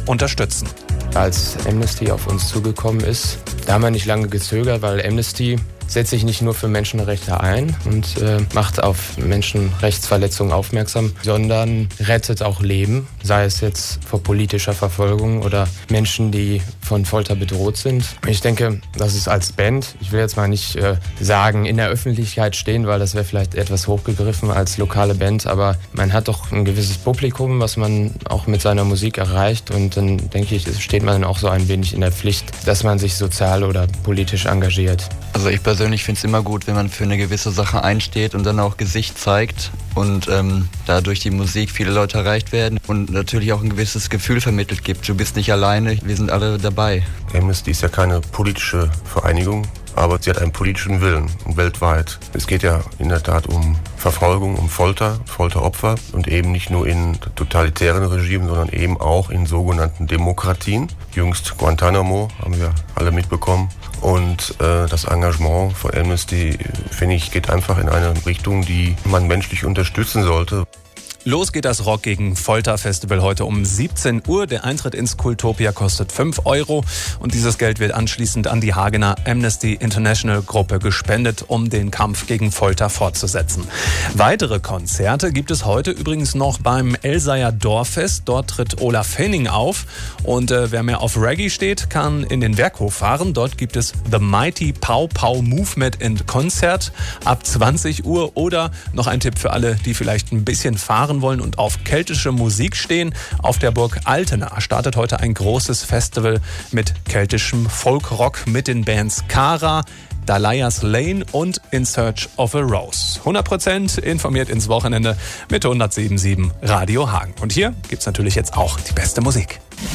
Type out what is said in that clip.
unterstützen. Als Amnesty auf uns zugekommen ist, da haben wir nicht lange gezögert, weil Amnesty setzt sich nicht nur für Menschenrechte ein und macht auf Menschenrechtsverletzungen aufmerksam, sondern rettet auch Leben, sei es jetzt vor politischer Verfolgung oder Menschen, die von Folter bedroht sind. Ich denke, das ist als Band, ich will jetzt mal nicht sagen, in der Öffentlichkeit stehen, weil das wäre vielleicht etwas hochgegriffen als lokale Band, aber man hat doch ein gewisses Publikum, was man auch mit seiner Musik erreicht, und dann denke ich, steht man auch so ein wenig in der Pflicht, dass man sich sozial oder politisch engagiert. Also ich persönlich finde es immer gut, wenn man für eine gewisse Sache einsteht und dann auch Gesicht zeigt und dadurch die Musik viele Leute erreicht werden und natürlich auch ein gewisses Gefühl vermittelt gibt. Du bist nicht alleine, wir sind alle dabei. Amnesty ist ja keine politische Vereinigung, aber sie hat einen politischen Willen, weltweit. Es geht ja in der Tat um Verfolgung, um Folter, Folteropfer, und eben nicht nur in totalitären Regimen, sondern eben auch in sogenannten Demokratien. Jüngst Guantanamo, haben wir alle mitbekommen. Und das Engagement von Amnesty, finde ich, geht einfach in eine Richtung, die man menschlich unterstützen sollte. Los geht das Rock gegen Folter Festival heute um 17 Uhr. Der Eintritt ins Kultopia kostet 5 € und dieses Geld wird anschließend an die Hagener Amnesty International Gruppe gespendet, um den Kampf gegen Folter fortzusetzen. Weitere Konzerte gibt es heute übrigens noch beim Elsayer Dorffest. Dort tritt Olaf Henning auf und wer mehr auf Reggae steht, kann in den Werkhof fahren. Dort gibt es The Mighty Pow Pow Movement in Konzert ab 20 Uhr oder noch ein Tipp für alle, die vielleicht ein bisschen fahren wollen und auf keltische Musik stehen. Auf der Burg Altena startet heute ein großes Festival mit keltischem Folkrock mit den Bands Kara, Dalias Lane und In Search of a Rose. 100% informiert ins Wochenende mit 107.7 Radio Hagen. Und hier gibt's natürlich jetzt auch die beste Musik.